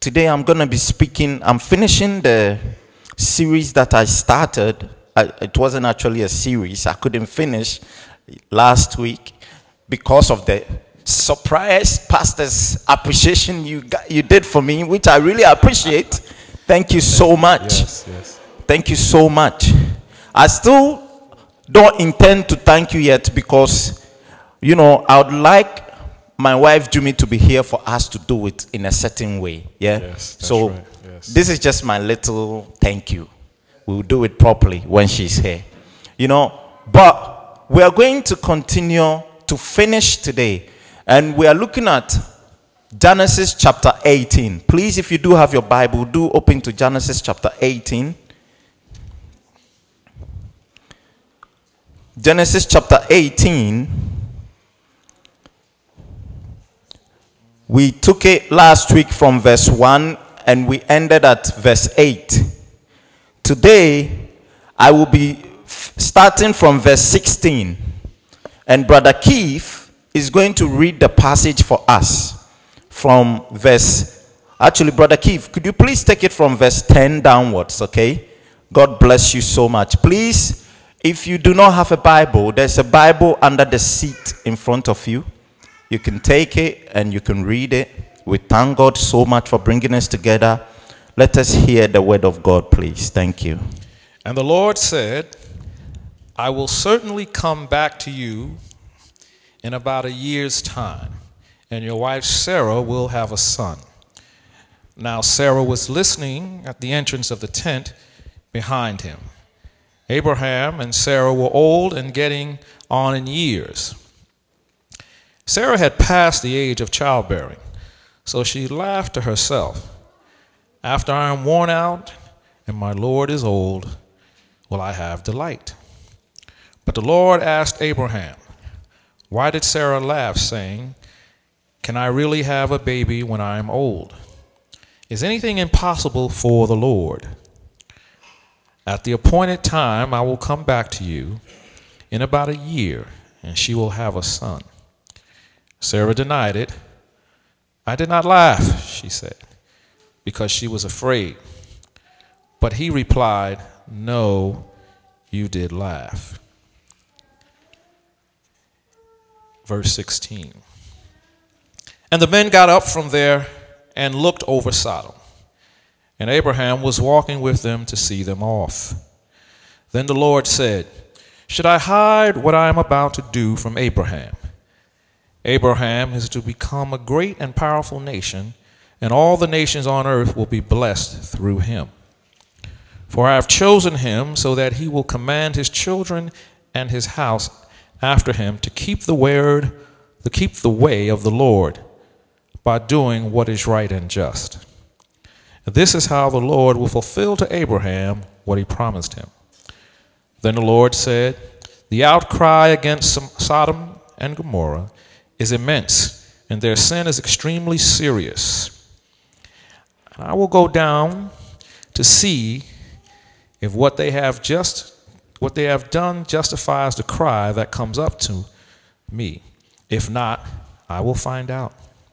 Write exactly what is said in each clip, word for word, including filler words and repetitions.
today I'm going to be speaking. I'm finishing the series that I started. I, it wasn't actually a series. I couldn't finish last week because of the surprise pastor's appreciation you got, you did for me, which I really appreciate. Thank you so much. Yes, yes. Thank you so much. I still don't intend to thank you yet because, you know, I would like my wife Jimmy to be here for us to do it in a certain way. Yeah. Yes, that's so right. Yes. this is just my little thank you. We'll do it properly when she's here. You know, but we are going to continue to finish today. And we are looking at Genesis chapter eighteen. Please, if you do have your Bible, do open to Genesis chapter eighteen. Genesis chapter eighteen. We took it last week from verse one and we ended at verse eight. Today, I will be starting from verse sixteen. And Brother Keith is going to read the passage for us from verse... Actually, Brother Keith, could you please take it from verse ten downwards, okay? God bless you so much. Please, if you do not have a Bible, there's a Bible under the seat in front of you. You can take it and you can read it. We thank God so much for bringing us together. Let us hear the word of God, please. Thank you. And the Lord said, I will certainly come back to you in about a year's time, and your wife Sarah will have a son. Now Sarah was listening at the entrance of the tent behind him. Abraham and Sarah were old and getting on in years. Sarah had passed the age of childbearing, so she laughed to herself. After I am worn out and my Lord is old, will I have delight? But the Lord asked Abraham, why did Sarah laugh, saying, can I really have a baby when I am old? Is anything impossible for the Lord? At the appointed time I will come back to you in about a year, and she will have a son. Sarah denied it. I did not laugh, she said, because she was afraid. But he replied, no, you did laugh. Verse sixteen. And the men got up from there and looked over Sodom. And Abraham was walking with them to see them off. Then the Lord said, should I hide what I am about to do from Abraham? Abraham is to become a great and powerful nation, and all the nations on earth will be blessed through him. For I have chosen him so that he will command his children and his house after him to keep the word, to keep the way of the Lord by doing what is right and just. This is how the Lord will fulfill to Abraham what he promised him. Then the Lord said, the outcry against Sodom and Gomorrah is immense, and their sin is extremely serious. And I will go down to see if what they have just what they have done justifies the cry that comes up to me. If not, I will find out.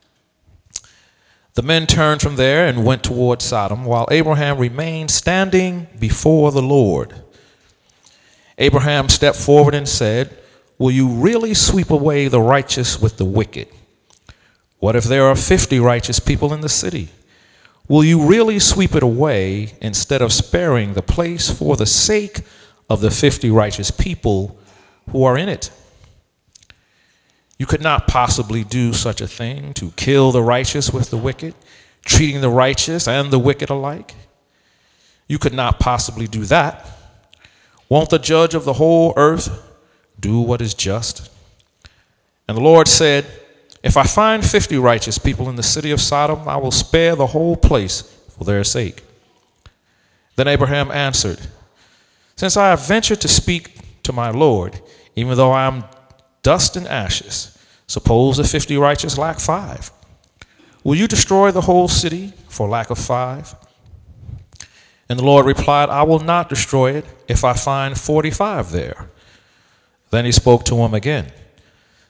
The men turned from there and went toward Sodom, while Abraham remained standing before the Lord. Abraham stepped forward and said, will you really sweep away the righteous with the wicked? What if there are fifty righteous people in the city? Will you really sweep it away instead of sparing the place for the sake of the fifty righteous people who are in it? You could not possibly do such a thing, to kill the righteous with the wicked, treating the righteous and the wicked alike. You could not possibly do that. Won't the judge of the whole earth do what is just? And the Lord said, if I find fifty righteous people in the city of Sodom, I will spare the whole place for their sake. Then Abraham answered, since I have ventured to speak to my Lord, even though I am dust and ashes, suppose the fifty righteous lack five. Will you destroy the whole city for lack of five? And the Lord replied, I will not destroy it if I find forty-five there. Then he spoke to him again.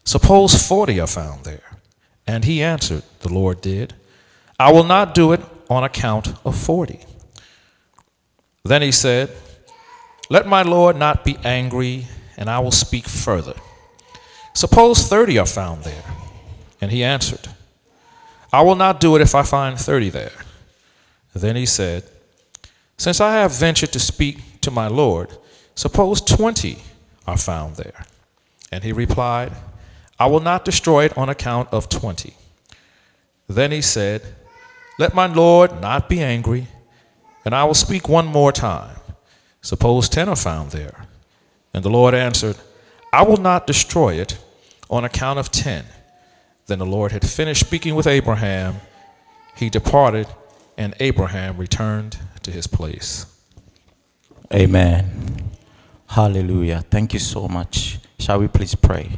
Suppose forty are found there. And he answered, the Lord did, I will not do it on account of forty. Then he said, let my Lord not be angry, and I will speak further. Suppose thirty are found there. And he answered, I will not do it if I find thirty there. Then he said, since I have ventured to speak to my Lord, suppose twenty are found there. And he replied, I will not destroy it on account of twenty. Then he said, let my Lord not be angry, and I will speak one more time. Suppose ten are found there. And the Lord answered, I will not destroy it on account of ten. Then the Lord had finished speaking with Abraham. He departed, and Abraham returned to his place. Amen. Hallelujah. Thank you so much. Shall we please pray?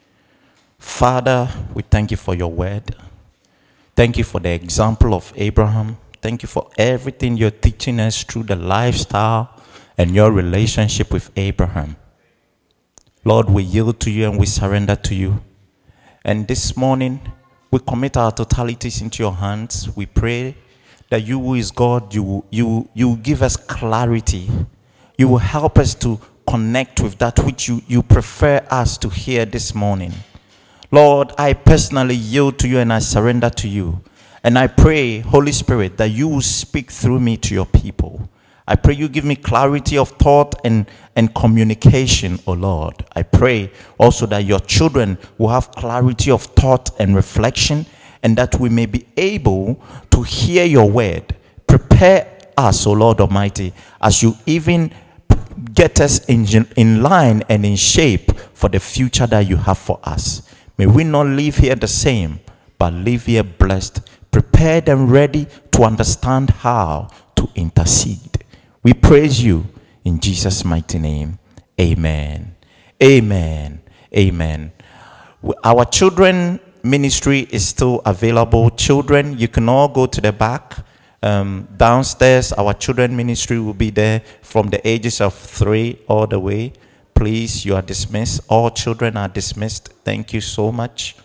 Father, we thank you for your word. Thank you for the example of Abraham. Thank you for everything you're teaching us through the lifestyle and your relationship with Abraham. Lord, we yield to you and we surrender to you. And this morning, we commit our totalities into your hands. We pray that you who is God, you, you, you give us clarity. You will help us to connect with that which you, you prefer us to hear this morning. Lord, I personally yield to you and I surrender to you. And I pray, Holy Spirit, that you will speak through me to your people. I pray you give me clarity of thought and, and communication, O Lord. I pray also that your children will have clarity of thought and reflection, and that we may be able to hear your word. Prepare us, O Lord Almighty, as you even get us in, in line and in shape for the future that you have for us. May we not leave here the same, but leave here blessed, prepared and ready to understand how to intercede. We praise you in Jesus' mighty name. Amen. Amen. Amen. Our children ministry is still available. Children, you can all go to the back. Um, downstairs, our children ministry will be there from the ages of three all the way. Please, you are dismissed. All children are dismissed. Thank you so much.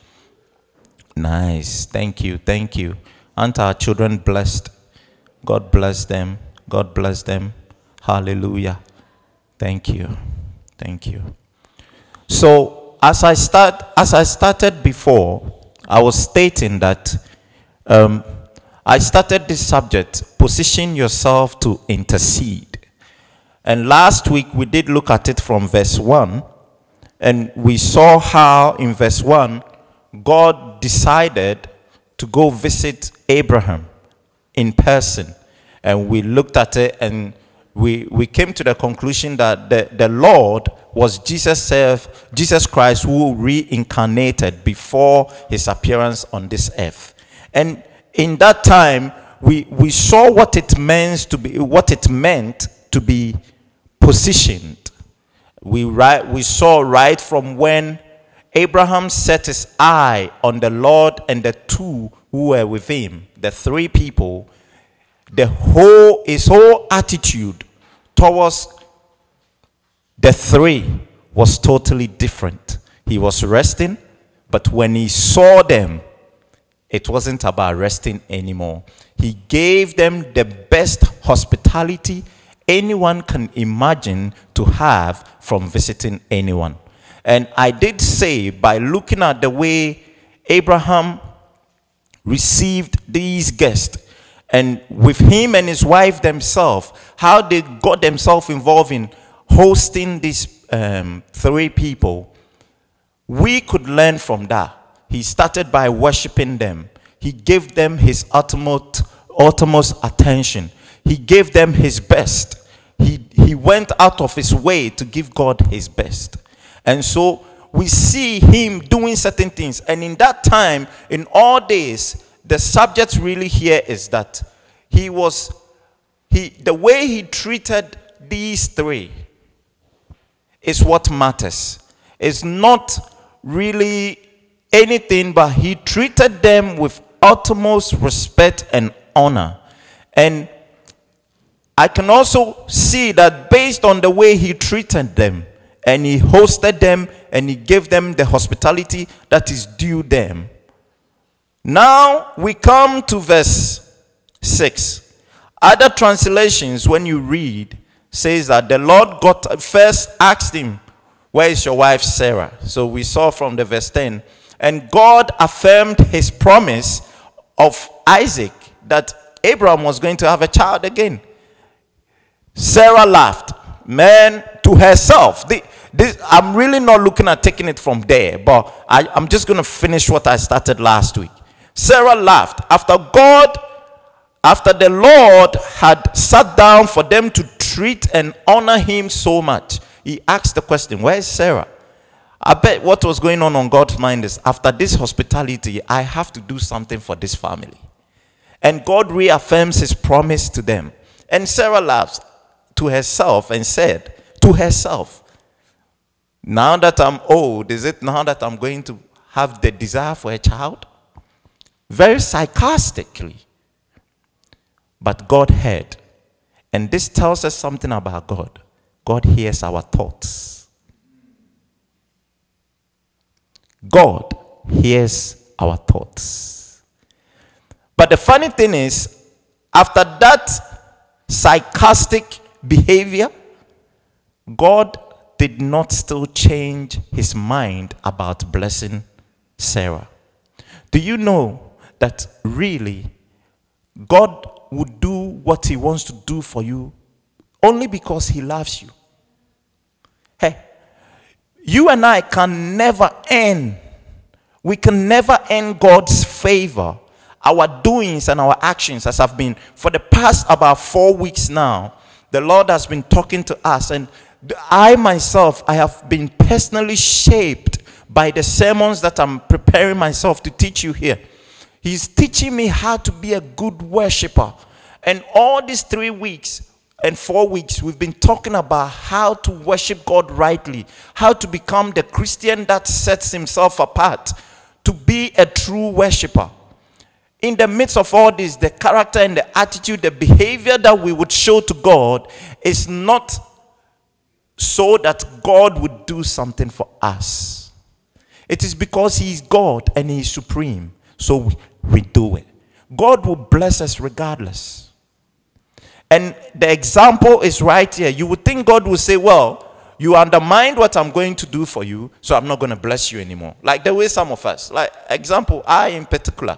Nice. Thank you. Thank you. Aren't our children blessed? God bless them. God bless them. Hallelujah. Thank you. Thank you. So, as I start, as I started before, I was stating that um, I started this subject, position yourself to intercede. And last week we did look at it from verse one, and we saw how in verse one, God decided to go visit Abraham in person. And we looked at it and we, we came to the conclusion that the, the Lord was Jesus self, Jesus Christ, who reincarnated before his appearance on this earth. And in that time, we, we saw what it means to be, what it meant to be positioned. We, right, we saw right from when Abraham set his eye on the Lord and the two who were with him, the three people, the whole, his whole attitude towards the three was totally different. He was resting, but when he saw them, it wasn't about resting anymore. He gave them the best hospitality anyone can imagine to have from visiting anyone. And I did say, by looking at the way Abraham received these guests, and with him and his wife themselves, how they got themselves involved in hosting these um, three people, we could learn from that. He started by worshiping them. He gave them his utmost, utmost attention. He gave them his best. He, he went out of his way to give God his best. And so we see him doing certain things. And in that time, in all days, the subject really here is that he was, he the way he treated these three is what matters. It's not really anything, but he treated them with utmost respect and honor. And I can also see that based on the way he treated them, and he hosted them, and he gave them the hospitality that is due them. Now we come to verse six. Other translations, when you read, says that the Lord got first asked him, where is your wife Sarah? So we saw from the verse ten. And God affirmed his promise of Isaac, that Abraham was going to have a child again. Sarah laughed, man, to herself. The, this, I'm really not looking at taking it from there, but I, I'm just going to finish what I started last week. Sarah laughed after God, after the Lord had sat down for them to treat and honor him so much. He asked the question, where is Sarah? I bet what was going on on God's mind is, after this hospitality, I have to do something for this family. And God reaffirms his promise to them. And Sarah laughs to herself and said to herself, now that I'm old, is it now that I'm going to have the desire for a child? Very sarcastically. But God heard. And this tells us something about God. God hears our thoughts. God hears our thoughts. But the funny thing is, after that sarcastic behavior, God did not still change his mind about blessing Sarah. Do you know that really God would do what he wants to do for you only because he loves you? Hey, you and I can never earn, we can never earn God's favor. Our doings and our actions, as I've been for the past about four weeks now, the Lord has been talking to us, and I myself, I have been personally shaped by the sermons that I'm preparing myself to teach you here. He's teaching me how to be a good worshiper. And all these three weeks and four weeks, we've been talking about how to worship God rightly, how to become the Christian that sets himself apart, to be a true worshiper. In the midst of all this, the character and the attitude, the behavior that we would show to God is not so that God would do something for us. It is because he is God and he is supreme. So we, we do it. God will bless us regardless. And the example is right here. You would think God will say, well, you undermined what I'm going to do for you, so I'm not going to bless you anymore. Like the way some of us, like example, I in particular,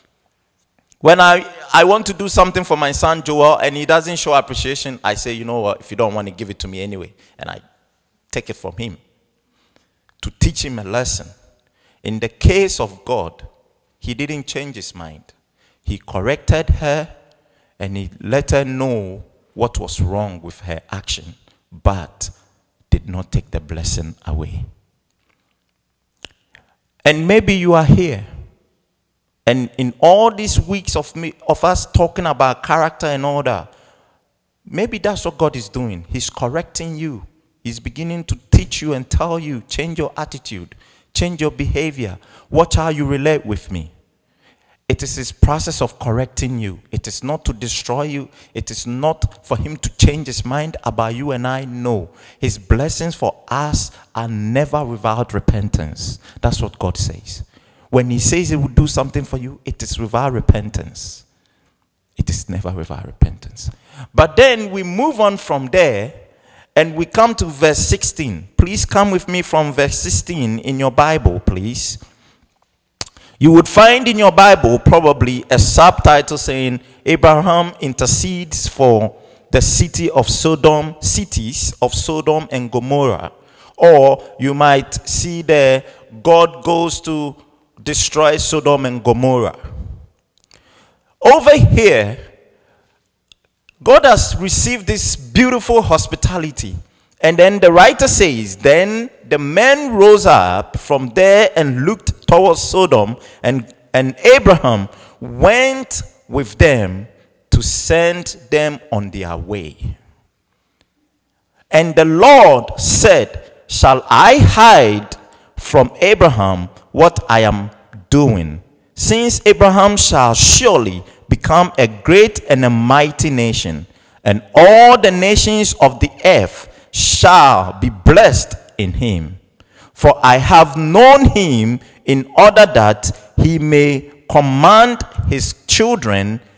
when I, I want to do something for my son Joel and he doesn't show appreciation, I say, you know what, if you don't want to give it to me anyway. And I take it from him to teach him a lesson. In the case of God, he didn't change his mind. He corrected her and he let her know what was wrong with her action, but did not take the blessing away. And maybe you are here, and in all these weeks of me, of us talking about character and all that, maybe that's what God is doing. He's correcting you. He's beginning to teach you and tell you, change your attitude, change your behavior, watch how you relate with me. It is his process of correcting you. It is not to destroy you. It is not for him to change his mind about you and I. No. His blessings for us are never without repentance. That's what God says. When he says he will do something for you, it is without repentance. It is never without repentance. But then we move on from there and we come to verse sixteen. Please come with me from verse sixteen in your Bible, please. You would find in your Bible probably a subtitle saying, Abraham intercedes for the city of Sodom, cities of Sodom and Gomorrah. Or you might see there, God goes to destroy Sodom and Gomorrah. Over here, God has received this beautiful hospitality. And then the writer says, then the men rose up from there and looked towards Sodom, and, and Abraham went with them to send them on their way. And the Lord said, shall I hide from Abraham what I am doing? Since Abraham shall surely become a great and a mighty nation, and all the nations of the earth shall be blessed in him. For I have known him in order that he may command his children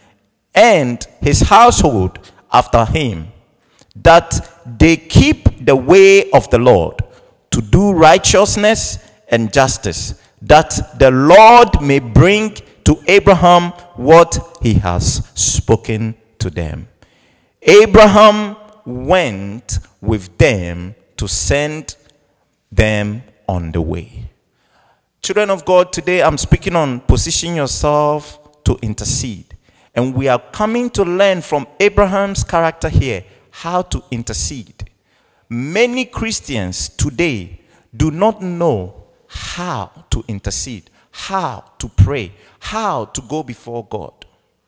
and his household after him, that they keep the way of the Lord, to do righteousness and justice, that the Lord may bring to Abraham what he has spoken to them. Abraham went with them to send them on the way. Children of God, today I'm speaking on position yourself to intercede. And we are coming to learn from Abraham's character here how to intercede. Many Christians today do not know how to intercede, how to pray, how to go before God.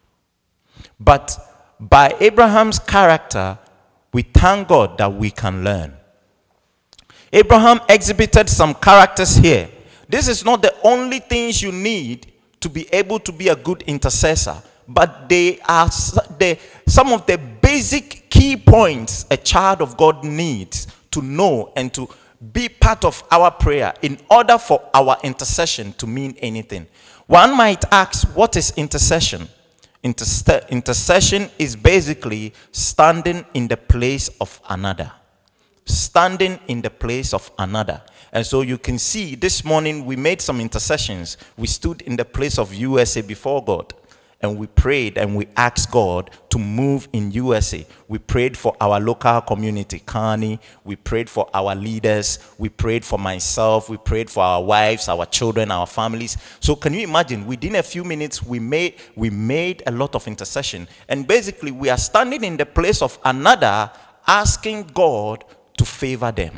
But by Abraham's character, we thank God that we can learn. Abraham exhibited some characters here. This is not the only things you need to be able to be a good intercessor, but they are the, some of the basic key points a child of God needs to know and to be part of our prayer in order for our intercession to mean anything. One might ask, what is intercession? Interse- intercession is basically standing in the place of another. Standing in the place of another. And so you can see this morning we made some intercessions. We stood in the place of U S A before God. And we prayed and we asked God to move in U S A. We prayed for our local community, Kearney. We prayed for our leaders. We prayed for myself. We prayed for our wives, our children, our families. So can you imagine, within a few minutes, we made, we made a lot of intercession. And basically, we are standing in the place of another, asking God to favor them.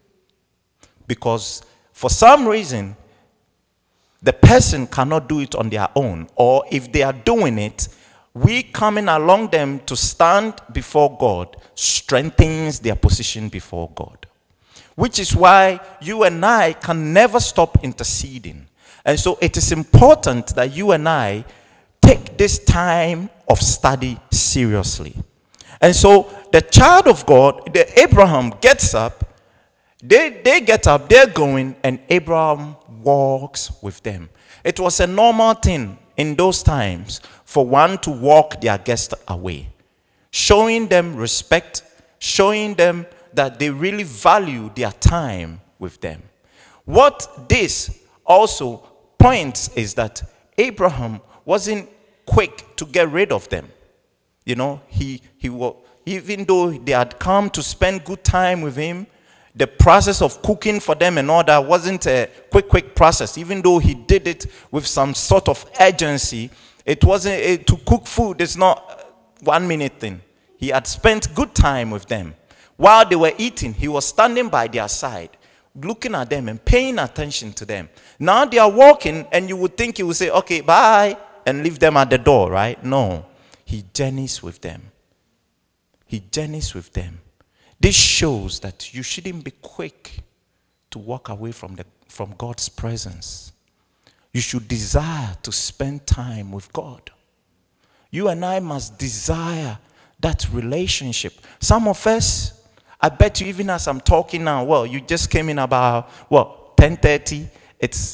Because for some reason, the person cannot do it on their own. Or if they are doing it, we coming along them to stand before God strengthens their position before God. Which is why you and I can never stop interceding. And so it is important that you and I take this time of study seriously. And so the child of God, the Abraham gets up, they, they get up, they're going, and Abraham walks with them. It was a normal thing in those times for one to walk their guest away, showing them respect, showing them that they really value their time with them. What this also points is that Abraham wasn't quick to get rid of them. You know, he he was, even though they had come to spend good time with him, the process of cooking for them and all that wasn't a quick, quick process. Even though he did it with some sort of urgency, it wasn't a, to cook food. It's not one minute thing. He had spent good time with them. While they were eating, he was standing by their side, looking at them and paying attention to them. Now they are walking, and you would think he would say, okay, bye, and leave them at the door, right? No. He journeys with them. He journeys with them. This shows that you shouldn't be quick to walk away from the from God's presence. You should desire to spend time with God. You and I must desire that relationship. Some of us, I bet you even as I'm talking now, well, you just came in about, what, ten thirty? It's,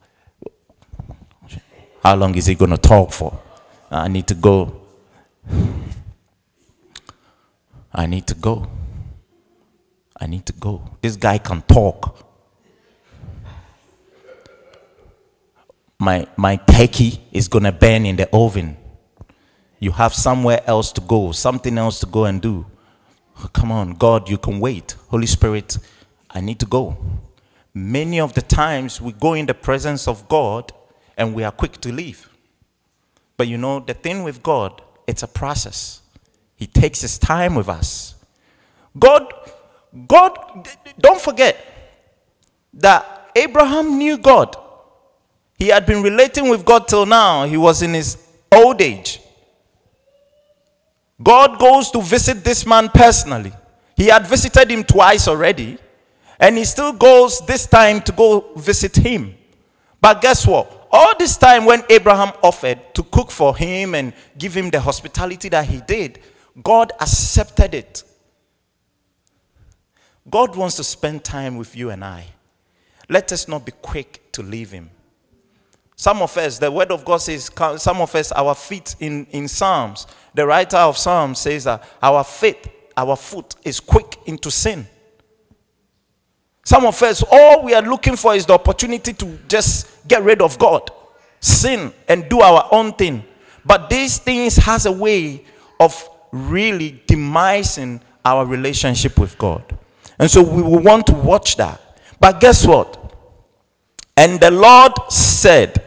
how long is he going to talk for? I need to go. I need to go. I need to go. This guy can talk. My my turkey is gonna burn in the oven. You have somewhere else to go, something else to go and do. Oh, come on, God, you can wait. Holy Spirit, I need to go. Many of the times we go in the presence of God and we are quick to leave. But you know, the thing with God, it's a process. He takes his time with us. God God, don't forget that Abraham knew God. He had been relating with God till now. He was in his old age. God goes to visit this man personally. He had visited him twice already, and he still goes this time to go visit him. But guess what? All this time when Abraham offered to cook for him and give him the hospitality that he did, God accepted it. God wants to spend time with you and I. Let us not be quick to leave him. Some of us, the word of God says, some of us, our feet in, in Psalms, the writer of Psalms says that our faith, our foot is quick into sin. Some of us, all we are looking for is the opportunity to just get rid of God, sin, and do our own thing. But these things has a way of really demising our relationship with God. And so we will want to watch that. But guess what? And the Lord said,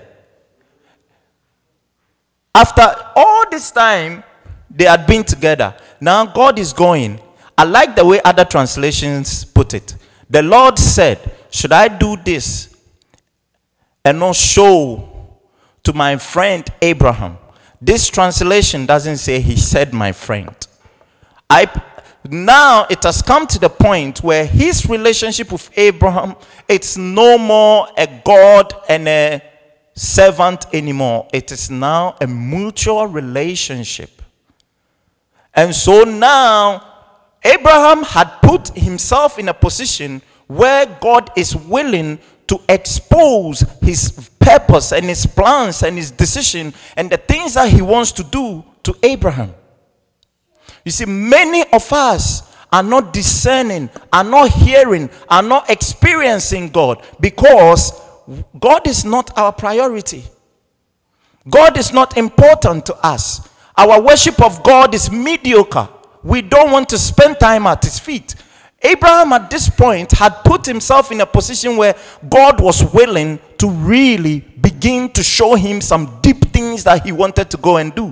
after all this time they had been together, now God is going. I like the way other translations put it. The Lord said, should I do this and not show to my friend Abraham? This translation doesn't say he said my friend. I now it has come to the point where his relationship with Abraham, it's no more a God and a servant anymore. It is now a mutual relationship. And so now Abraham had put himself in a position where God is willing to expose his purpose and his plans and his decision and the things that he wants to do to Abraham. You see, many of us are not discerning, are not hearing, are not experiencing God because God is not our priority. God is not important to us. Our worship of God is mediocre. We don't want to spend time at his feet. Abraham at this point had put himself in a position where God was willing to really begin to show him some deep things that he wanted to go and do.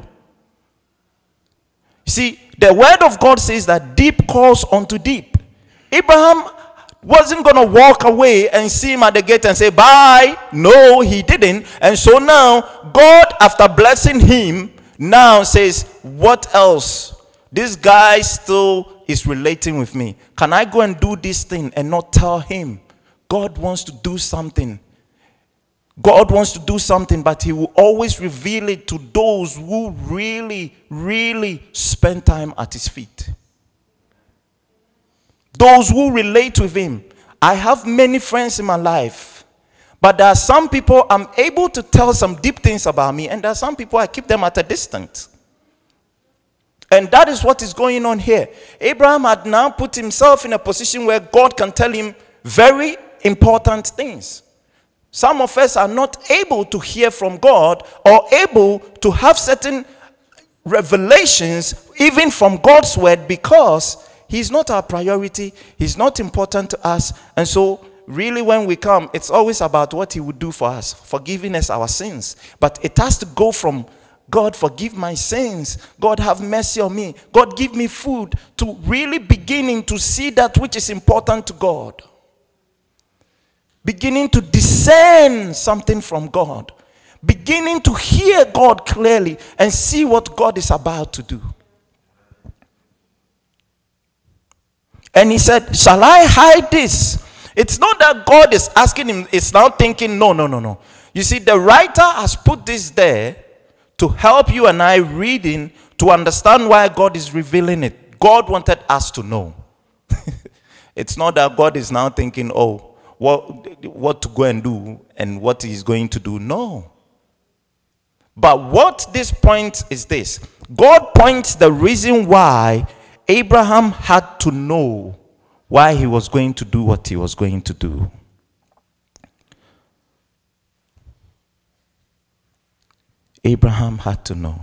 See, the word of God says that deep calls unto deep. Abraham wasn't going to walk away and see him at the gate and say, bye. No, he didn't. And so now, God, after blessing him, now says, what else? This guy still is relating with me. Can I go and do this thing and not tell him? God wants to do something. God wants to do something, but he will always reveal it to those who really, really spend time at his feet. Those who relate with him. I have many friends in my life, but there are some people I'm able to tell some deep things about me, and there are some people I keep them at a distance. And that is what is going on here. Abraham had now put himself in a position where God can tell him very important things. Some of us are not able to hear from God or able to have certain revelations even from God's word because he's not our priority. He's not important to us. And so really when we come, it's always about what he would do for us, forgiving us our sins. But it has to go from God, forgive my sins. God, have mercy on me. God, give me food, to really beginning to see that which is important to God. Beginning to discern something from God. Beginning to hear God clearly and see what God is about to do. And he said, shall I hide this? It's not that God is asking him, it's now thinking, no, no, no, no. You see, the writer has put this there to help you and I reading to understand why God is revealing it. God wanted us to know. It's not that God is now thinking, oh, what, what to go and do and what he's going to do. No. But what this point is this. God points the reason why Abraham had to know why he was going to do what he was going to do. Abraham had to know.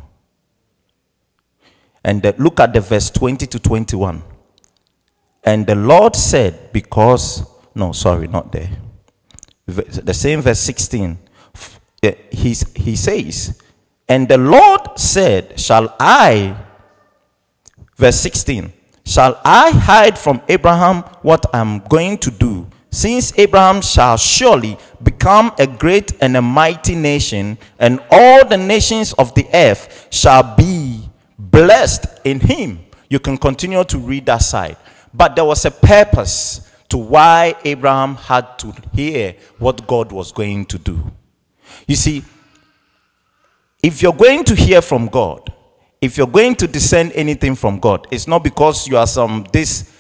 And the, look at the verse twenty to twenty-one. And the Lord said, because, no, sorry, not there. The same verse sixteen. He, he says, and the Lord said, shall I, verse sixteen, shall I hide from Abraham what I'm going to do? Since Abraham shall surely become a great and a mighty nation, and all the nations of the earth shall be blessed in him. You can continue to read that side. But there was a purpose to why Abraham had to hear what God was going to do. You see, if you're going to hear from God, if you're going to discern anything from God, it's not because you are some this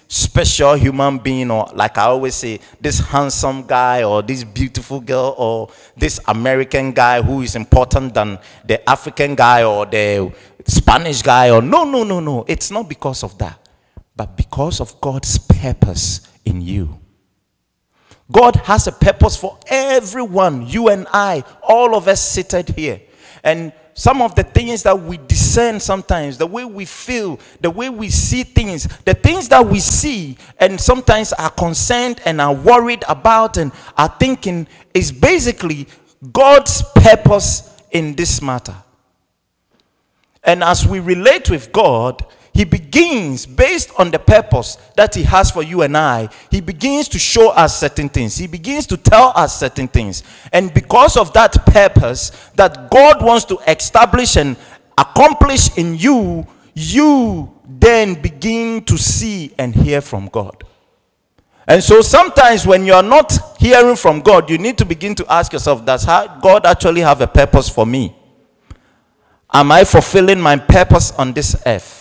special human being, or like I always say, this handsome guy or this beautiful girl or this American guy who is important than the African guy or the Spanish guy, or no, no, no, no. It's not because of that, but because of God's purpose in you. God has a purpose for everyone, you and I, all of us seated here. And some of the things that we discern sometimes, the way we feel, the way we see things, the things that we see and sometimes are concerned and are worried about and are thinking, is basically God's purpose in this matter. And as we relate with God, he begins, based on the purpose that he has for you and I, he begins to show us certain things. He begins to tell us certain things. And because of that purpose that God wants to establish and accomplish in you, you then begin to see and hear from God. And so sometimes when you're not hearing from God, you need to begin to ask yourself, does God actually have a purpose for me? Am I fulfilling my purpose on this earth?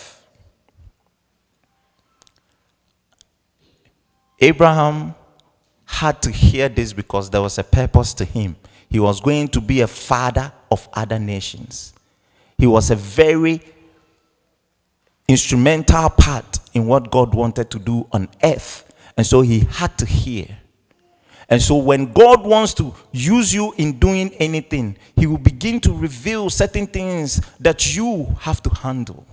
Abraham had to hear this because there was a purpose to him. He was going to be a father of other nations. He was a very instrumental part in what God wanted to do on earth. And so he had to hear. And so when God wants to use you in doing anything, he will begin to reveal certain things that you have to handle.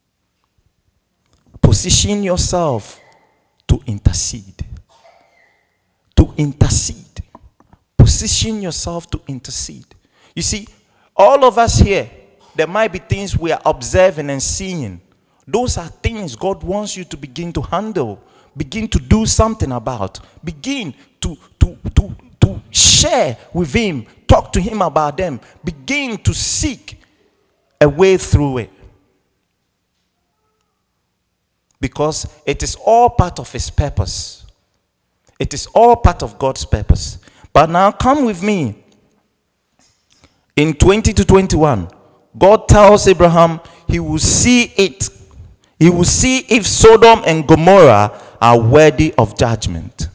Position yourself to intercede. To intercede. Position yourself to intercede. You see, all of us here, there might be things we are observing and seeing. Those are things God wants you to begin to handle. Begin to do something about. Begin to, to, to, to share with him. Talk to him about them. Begin to seek a way through it. Because it is all part of his purpose. It is all part of God's purpose. But now come with me. In twenty to twenty-one, God tells Abraham he will see it. He will see if Sodom and Gomorrah are worthy of judgment.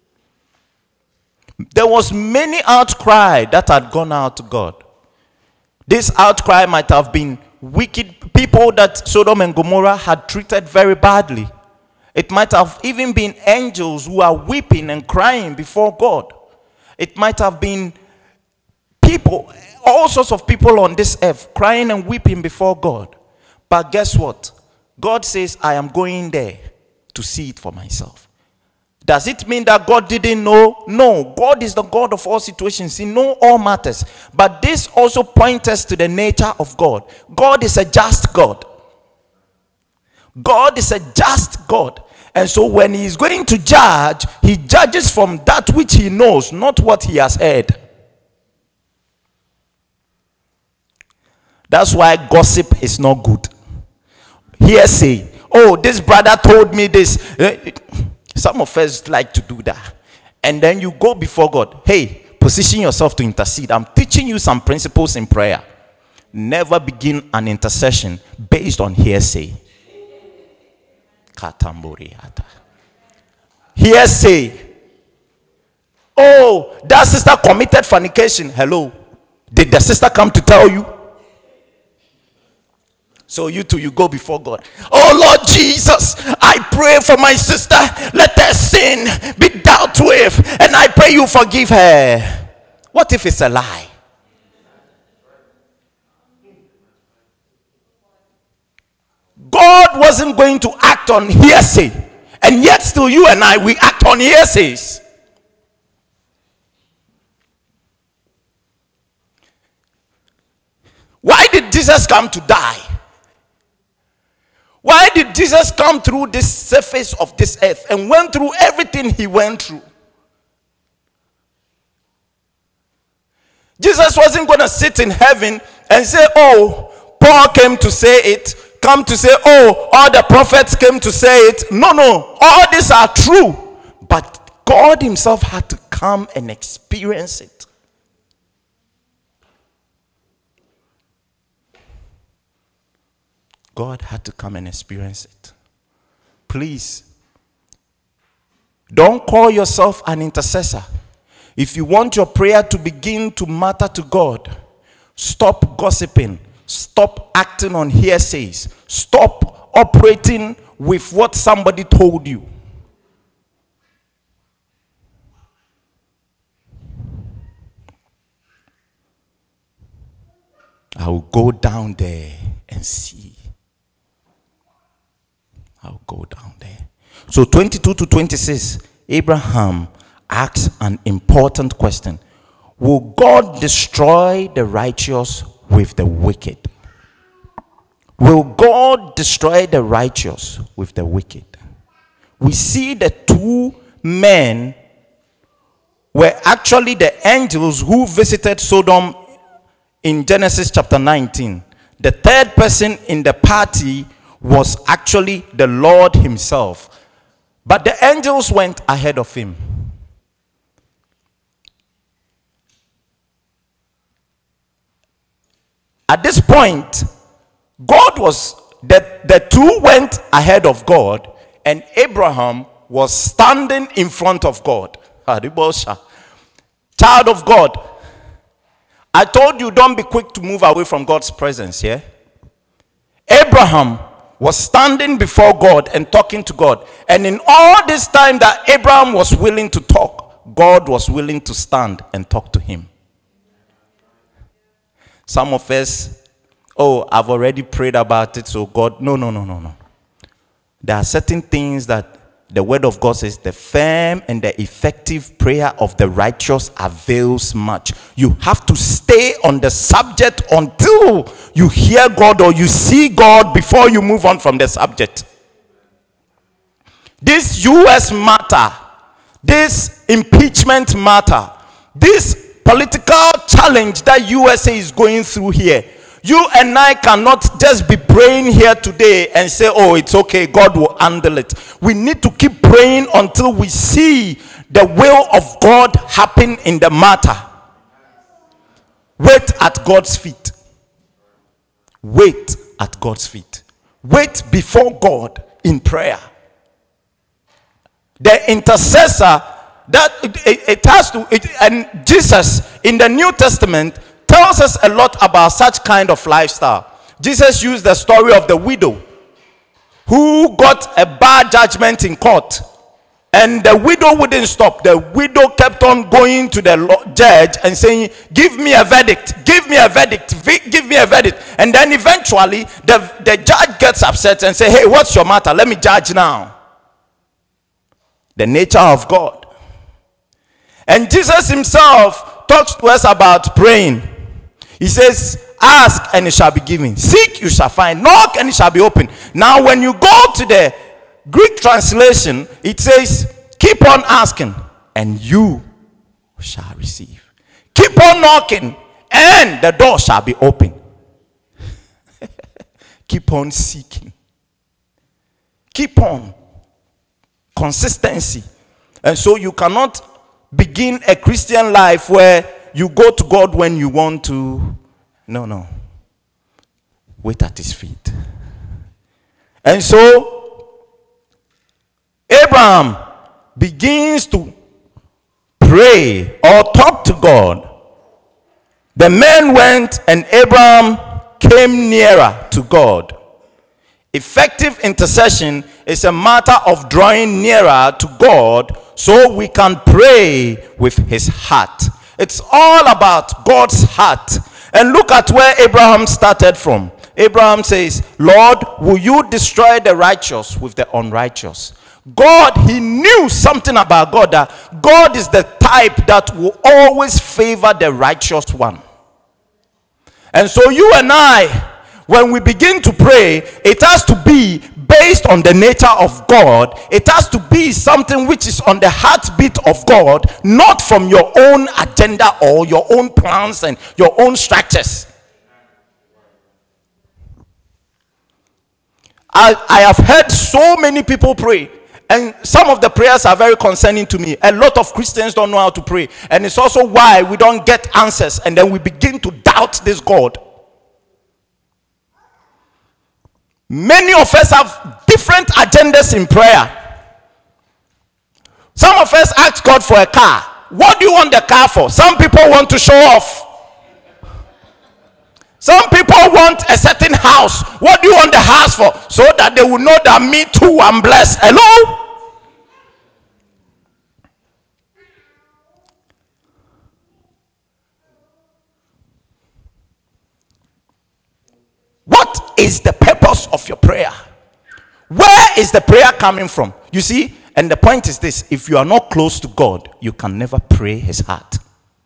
There was many outcry that had gone out to God. This outcry might have been wicked people that Sodom and Gomorrah had treated very badly. It might have even been angels who are weeping and crying before God. It might have been people, all sorts of people on this earth crying and weeping before God. But guess what? God says, I am going there to see it for myself. Does it mean that God didn't know? No. God is the God of all situations. He knows all matters. But this also points us to the nature of God. God is a just God. God is a just God. And so when he is going to judge, he judges from that which he knows, not what he has heard. That's why gossip is not good. Hearsay. Oh, this brother told me this. Some of us like to do that. And then you go before God. Hey, position yourself to intercede. I'm teaching you some principles in prayer. Never begin an intercession based on hearsay. Hearsay. Oh, that sister committed fornication. Hello. Did the sister come to tell you? So you too, you go before God. Oh Lord Jesus, I pray for my sister. Let her sin be dealt with. And I pray you forgive her. What if it's a lie? God wasn't going to act on hearsay. And yet still you and I, we act on hearsays. Why did Jesus come to die? Why did Jesus come through this surface of this earth and went through everything he went through? Jesus wasn't going to sit in heaven and say, oh, Paul came to say it. Come to say, oh, all the prophets came to say it. No, no, all these are true. But God himself had to come and experience it. God had to come and experience it. Please, Don't call yourself an intercessor. If you want your prayer to begin to matter to God, stop gossiping. Stop acting on hearsays. Stop operating with what somebody told you. I will go down there and see. I'll go down there. So twenty-two to twenty-six, Abraham asks an important question. Will God destroy the righteous with the wicked? Will God destroy the righteous with the wicked? We see the two men were actually the angels who visited Sodom in Genesis chapter nineteen. The third person in the party was actually the Lord himself. But the angels went ahead of him. At this point, God was, the, the two went ahead of God, and Abraham was standing in front of God. Child of God, I told you don't be quick to move away from God's presence, yeah? Abraham was standing before God and talking to God. And in all this time that Abraham was willing to talk, God was willing to stand and talk to him. Some of us, oh, I've already prayed about it, so God, no, no, no, no, no. There are certain things that the word of God says, the firm and the effective prayer of the righteous avails much. You have to stay on the subject until you hear God or you see God before you move on from the subject. This U S matter, this impeachment matter, this political challenge that U S A is going through here, you and I cannot just be praying here today and say, oh, it's okay, God will handle it. We need to keep praying until we see the will of God happen in the matter. Wait at God's feet. Wait at God's feet. Wait before God in prayer. The intercessor, that it, it has to, it, and Jesus in the New Testament tells us a lot about such kind of lifestyle. Jesus used the story of the widow who got a bad judgment in court, and the widow wouldn't stop. The widow kept on going to the judge and saying, give me a verdict, give me a verdict, give me a verdict. And then eventually the, the judge gets upset and say, hey, what's your matter? Let me judge now. The nature of God. And Jesus himself talks to us about praying. He says, ask and it shall be given. Seek, you shall find. Knock and it shall be open. Now, when you go to the Greek translation, it says, keep on asking and you shall receive. Keep on knocking and the door shall be open. Keep on seeking. Keep on. Consistency. And so you cannot begin a Christian life where you go to God when you want to. No, no. Wait at his feet. And so Abraham begins to pray or talk to God. The men went and Abraham came nearer to God. Effective intercession is a matter of drawing nearer to God so we can pray with his heart. It's all about God's heart. And look at where Abraham started from. Abraham says, Lord, will you destroy the righteous with the unrighteous? God, he knew something about God, that God is the type that will always favor the righteous one. And so you and I, when we begin to pray, it has to be based on the nature of God. It has to be something which is on the heartbeat of God, not from your own agenda or your own plans and your own structures. I, I have heard so many people pray, and some of the prayers are very concerning to me. A lot of Christians don't know how to pray, and it's also why we don't get answers, and then we begin to doubt this God. Many of us have different agendas in prayer. Some of us ask God for a car. What do you want the car for? Some people want to show off. Some people want a certain house. What do you want the house for? So that they will know that me too, I'm blessed. Hello? What is the purpose of your prayer? Where is the prayer coming from? You see, and the point is this: if you are not close to God, you can never pray his heart.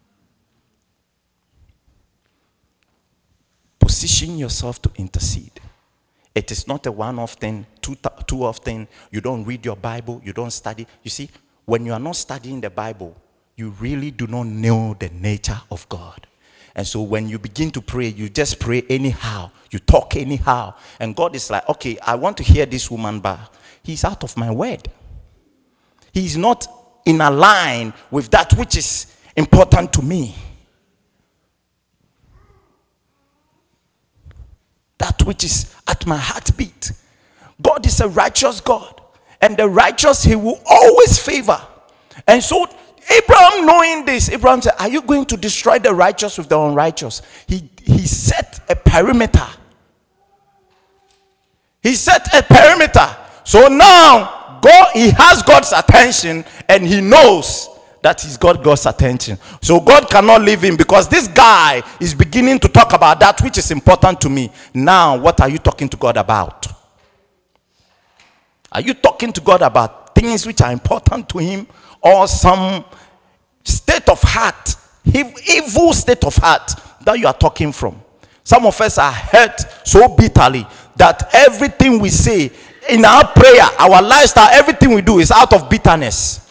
Position yourself to intercede. It is not a one-off thing, too, too often. You don't read your Bible, you don't study. You see, when you are not studying the Bible, you really do not know the nature of God. And so when you begin to pray, you just pray anyhow. You talk anyhow. And God is like, okay, I want to hear this woman, but he's out of my word. He's not in a line with that which is important to me. That which is at my heartbeat. God is a righteous God. And the righteous he will always favor. And so Abraham, knowing this, Abraham said, are you going to destroy the righteous with the unrighteous? He, he set a perimeter. He set a perimeter. So now, God, he has God's attention and he knows that he's got God's attention. So God cannot leave him because this guy is beginning to talk about that which is important to me. Now, what are you talking to God about? Are you talking to God about things which are important to him? Or some state of heart, evil state of heart that you are talking from? Some of us are hurt so bitterly that everything we say in our prayer, our lifestyle, everything we do is out of bitterness.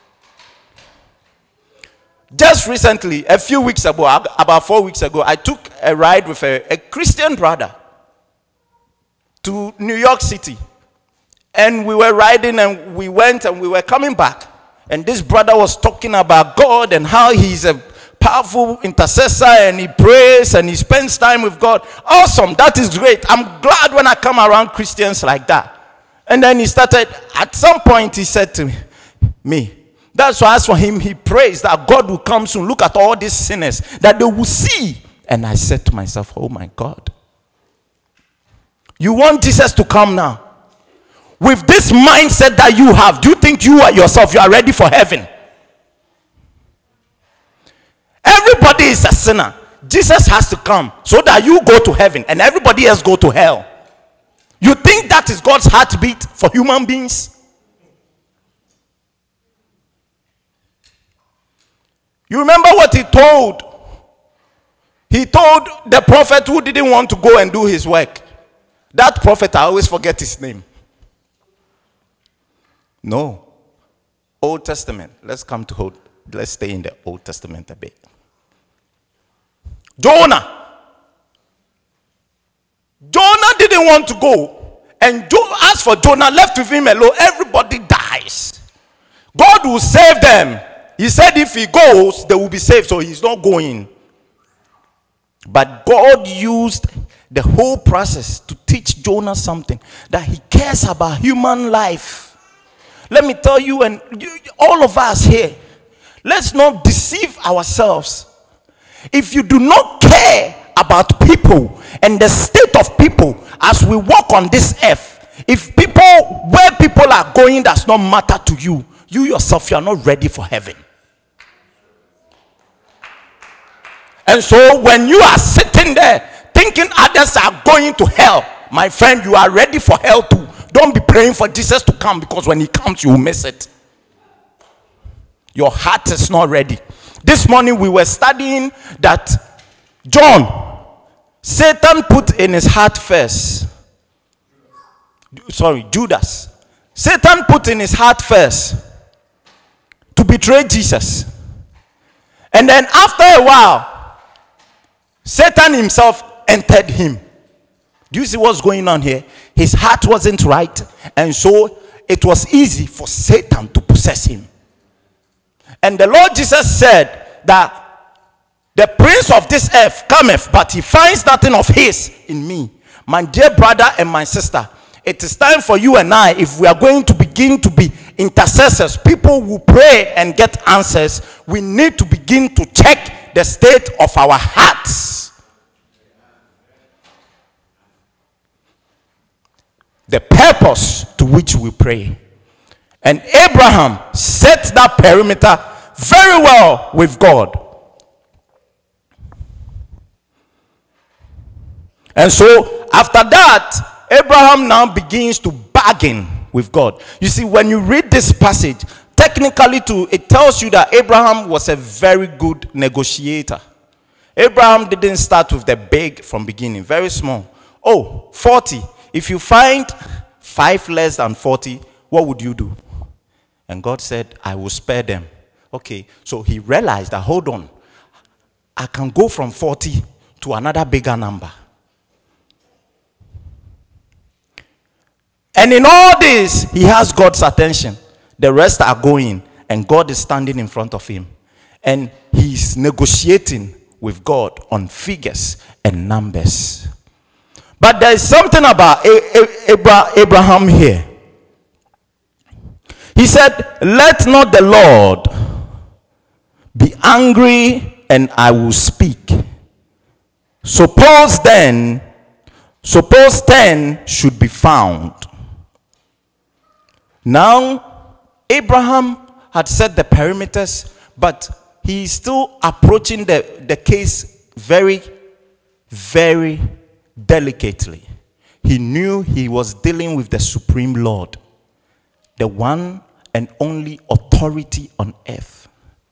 Just recently, a few weeks ago, about four weeks ago, I took a ride with a, a Christian brother to New York City. And we were riding and we went and we were coming back. And this brother was talking about God and how he's a powerful intercessor and he prays and he spends time with God. Awesome. That is great. I'm glad when I come around Christians like that. And then he started, at some point he said to me, that's why as for him, he prays that God will come soon. Look at all these sinners that they will see. And I said to myself, oh my God. You want Jesus to come now? With this mindset that you have, do you think you are yourself, you are ready for heaven? Everybody is a sinner. Jesus has to come so that you go to heaven and everybody else go to hell. You think that is God's heartbeat for human beings? You remember what he told? He told the prophet who didn't want to go and do his work. That prophet, I always forget his name. No. Old Testament. Let's come to Old. Let's stay in the Old Testament a bit. Jonah. Jonah didn't want to go. And jo- as for Jonah, left with him alone, everybody dies. God will save them. He said if he goes, they will be saved. So he's not going. But God used the whole process to teach Jonah something. That he cares about human life. Let me tell you, and you, all of us here, let's not deceive ourselves. If you do not care about people and the state of people as we walk on this earth, if people, where people are going does not matter to you, you yourself, you are not ready for heaven. And so when you are sitting there thinking others are going to hell, my friend, you are ready for hell too. Don't be praying for Jesus to come, because when he comes, you will miss it. Your heart is not ready. This morning we were studying that John, Satan put in his heart first. Sorry, Judas. Satan put in his heart first to betray Jesus. And then after a while, Satan himself entered him. Do you see what's going on here? His heart wasn't right, and so it was easy for Satan to possess him. And the Lord Jesus said that the prince of this earth cometh, but he finds nothing of his in me. My dear brother and my sister, it is time for you and I, if we are going to begin to be intercessors, people who pray and get answers, we need to begin to check the state of our hearts. The purpose to which we pray. And Abraham set that perimeter very well with God. And so after that, Abraham now begins to bargain with God. You see, when you read this passage, technically too, it tells you that Abraham was a very good negotiator. Abraham didn't start with the big from beginning, very small. Oh, forty. If you find five less than forty, what would you do? And God said, I will spare them. Okay, so he realized that, hold on, I can go from forty to another bigger number. And in all this, he has God's attention. The rest are going, and God is standing in front of him. And he's negotiating with God on figures and numbers. But there is something about Abraham here. He said, let not the Lord be angry, and I will speak. Suppose then, suppose ten should be found. Now, Abraham had set the perimeters, but he is still approaching the, the case very, very delicately. He knew he was dealing with the Supreme Lord, the one and only authority on earth.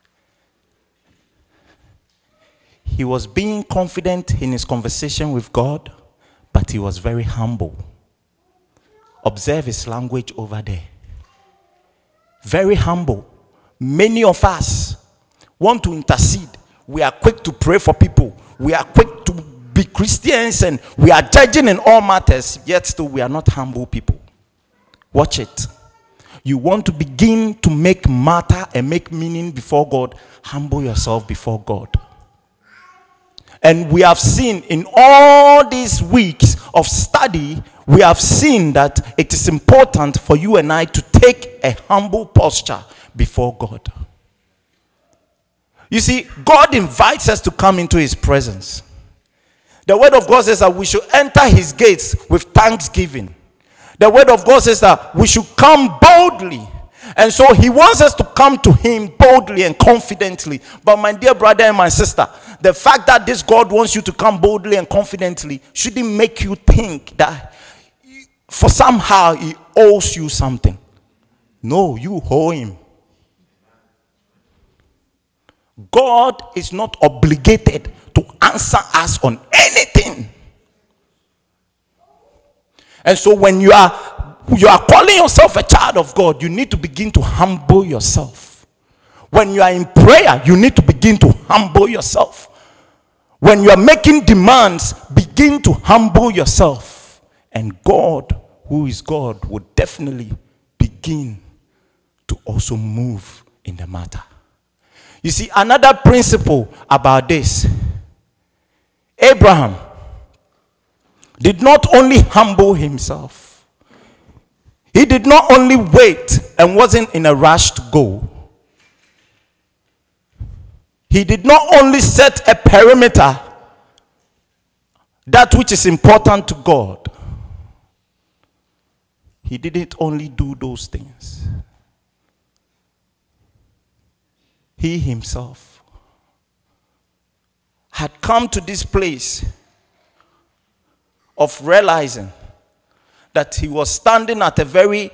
He was being confident in his conversation with God, but he was very humble. Observe his language over there. Very humble. Many of us want to intercede. We are quick to pray for people. We are quick to be Christians, and we are judging in all matters, yet still we are not humble people. Watch it. You want to begin to make matter and make meaning before God, humble yourself before God. And we have seen in all these weeks of study, we have seen that it is important for you and I to take a humble posture before God. You see, God invites us to come into his presence. The word of God says that we should enter his gates with thanksgiving. The word of God says that we should come boldly. And so he wants us to come to him boldly and confidently. But my dear brother and my sister, the fact that this God wants you to come boldly and confidently shouldn't make you think that for somehow he owes you something. No, you owe him. God is not obligated to answer us on anything. And so when you are you are calling yourself a child of God, you need to begin to humble yourself. When you are in prayer, you need to begin to humble yourself. When you are making demands, begin to humble yourself. And God, who is God, will definitely begin to also move in the matter. You see, another principle about this, Abraham did not only humble himself, he did not only wait and wasn't in a rush to go. He did not only set a perimeter, that which is important to God. He didn't only do those things. He himself had come to this place of realizing that he was standing at a very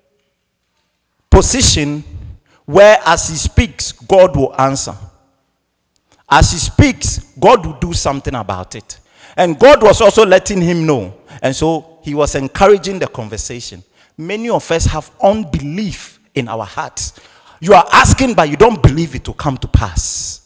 position where as he speaks, God will answer. As he speaks, God will do something about it. And God was also letting him know. And so he was encouraging the conversation. Many of us have unbelief in our hearts. You are asking, but you don't believe it will come to pass.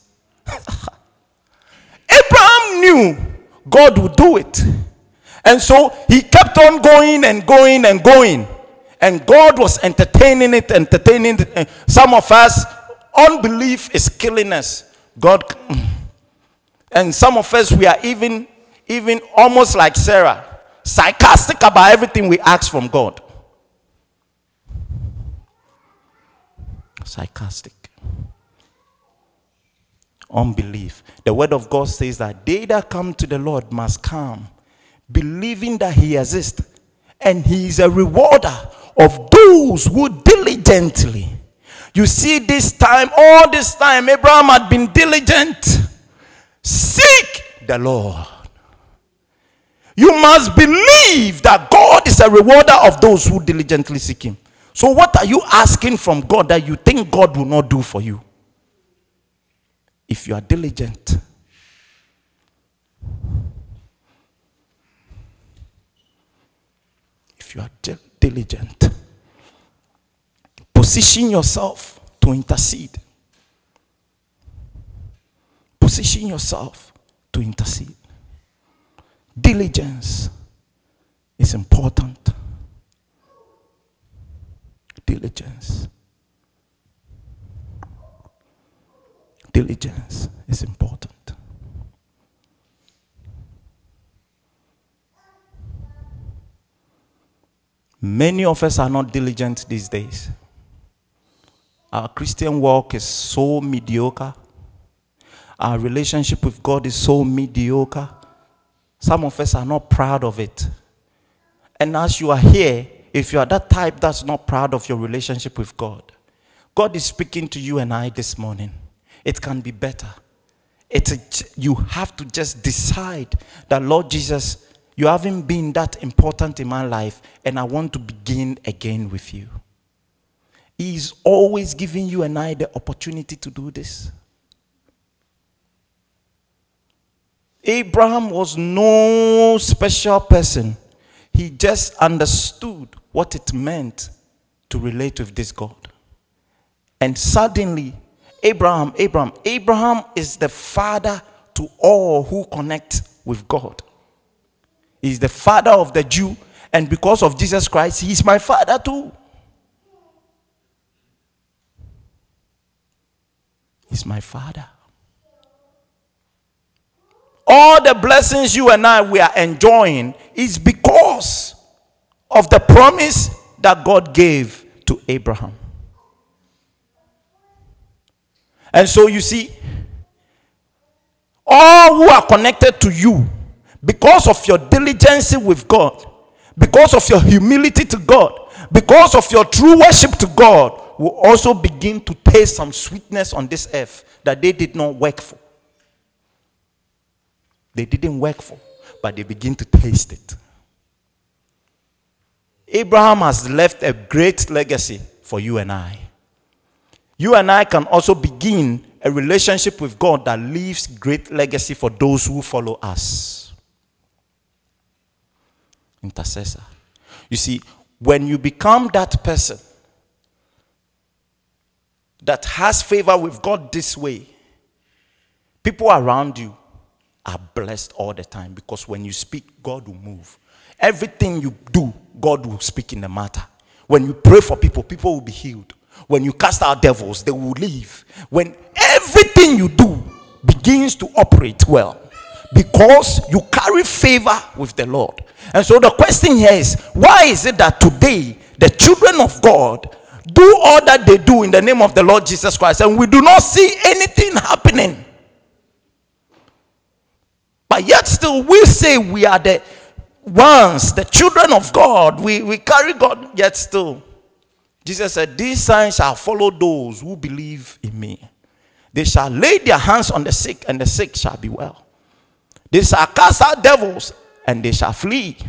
Abraham knew God would do it. And so he kept on going and going and going. And God was entertaining it, entertaining it. Some of us, unbelief is killing us. God, and some of us, we are even, even almost like Sarah, sarcastic about everything we ask from God. sarcastic. Unbelief. The word of God says that they that come to the Lord must come believing that he exists, and he is a rewarder of those who diligently. You see, this time, all this time, Abraham had been diligent. Seek the Lord. You must believe that God is a rewarder of those who diligently seek him. So what are you asking from God that you think God will not do for you? If you are diligent. If you are diligent. Position yourself to intercede. Position yourself to intercede. Diligence is important. Diligence. Diligence is important. Many of us are not diligent these days. Our Christian walk is so mediocre. Our relationship with God is so mediocre. Some of us are not proud of it. And as you are here, if you are that type that's not proud of your relationship with God, God is speaking to you and I this morning. It can be better. It's a, you have to just decide that, Lord Jesus, you haven't been that important in my life, and I want to begin again with you. He is always giving you and I the opportunity to do this. Abraham was no special person. He just understood what it meant to relate with this God. And suddenly, Abraham, Abraham, Abraham is the father to all who connect with God. He's the father of the Jew, and because of Jesus Christ, he's my father too. He's my father. All the blessings you and I we are enjoying is because of the promise that God gave to Abraham. And so you see, all who are connected to you, because of your diligence with God, because of your humility to God, because of your true worship to God, will also begin to taste some sweetness on this earth that they did not work for. They didn't work for, but they begin to taste it. Abraham has left a great legacy for you and I. You and I can also begin a relationship with God that leaves great legacy for those who follow us. Intercessor. You see, when you become that person that has favor with God this way, people around you are blessed all the time, because when you speak, God will move. Everything you do, God will speak in the matter. When you pray for people, people will be healed. When you cast out devils, they will leave. When everything you do begins to operate well, because you carry favor with the Lord. And so the question here is, why is it that today the children of God do all that they do in the name of the Lord Jesus Christ, and we do not see anything happening? But yet still we say we are the ones, the children of God. We, we carry God, yet still. Jesus said, these signs shall follow those who believe in me. They shall lay their hands on the sick, and the sick shall be well. They shall cast out devils, and they shall flee.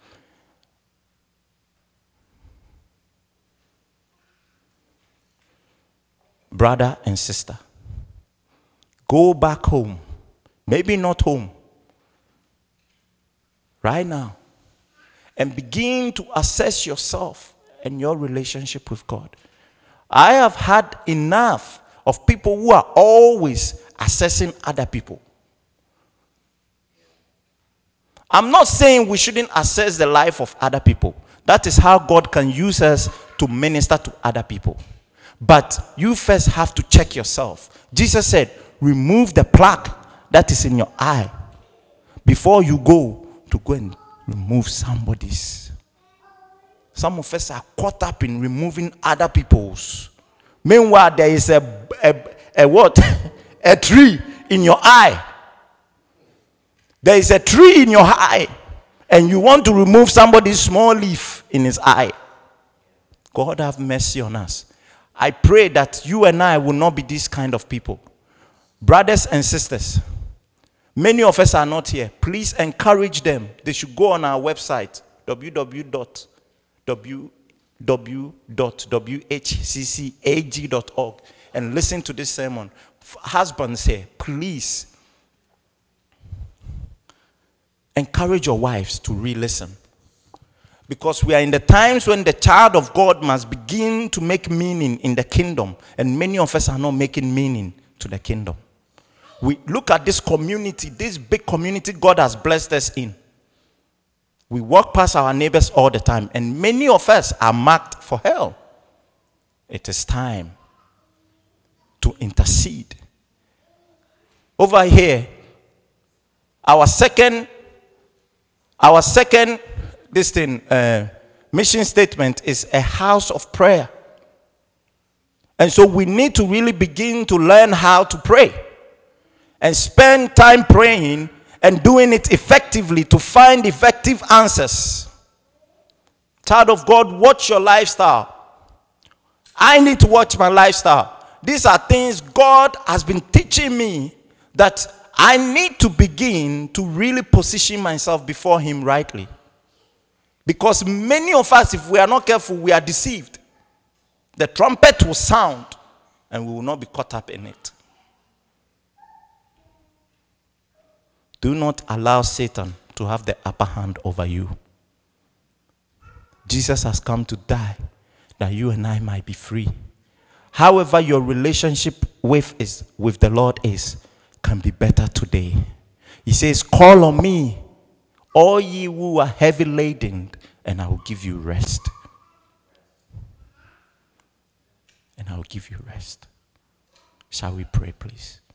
Brother and sister, go back home. Maybe not home. Right now, and begin to assess yourself and your relationship with God. I have had enough of people who are always assessing other people. I'm not saying we shouldn't assess the life of other people. That is how God can use us to minister to other people. But you first have to check yourself. Jesus said, remove the plaque that is in your eye before you go to go and remove somebody's. Some of us are caught up in removing other people's. Meanwhile, there is a, a, a what? A tree in your eye. There is a tree in your eye, and you want to remove somebody's small leaf in his eye. God have mercy on us. I pray that you and I will not be this kind of people. Brothers and sisters, many of us are not here. Please encourage them. They should go on our website, w w w dot w h c c a g dot org, and listen to this sermon. Husbands here, please encourage your wives to re-listen. Because we are in the times when the child of God must begin to make meaning in the kingdom. And many of us are not making meaning to the kingdom. We look at this community, this big community God has blessed us in. We walk past our neighbors all the time. And many of us are marked for hell. It is time to intercede. Over here, our second, our second This thing, uh, mission statement is a house of prayer. And so we need to really begin to learn how to pray and spend time praying and doing it effectively to find effective answers. Child of God, watch your lifestyle. I need to watch my lifestyle. These are things God has been teaching me that I need to begin to really position myself before Him rightly. Because many of us, if we are not careful, we are deceived. The trumpet will sound and we will not be caught up in it. Do not allow Satan to have the upper hand over you. Jesus has come to die that you and I might be free. However your relationship with is with the Lord is, can be better today. He says, call on me, all ye who are heavy laden, and I will give you rest. And I will give you rest. Shall we pray, please?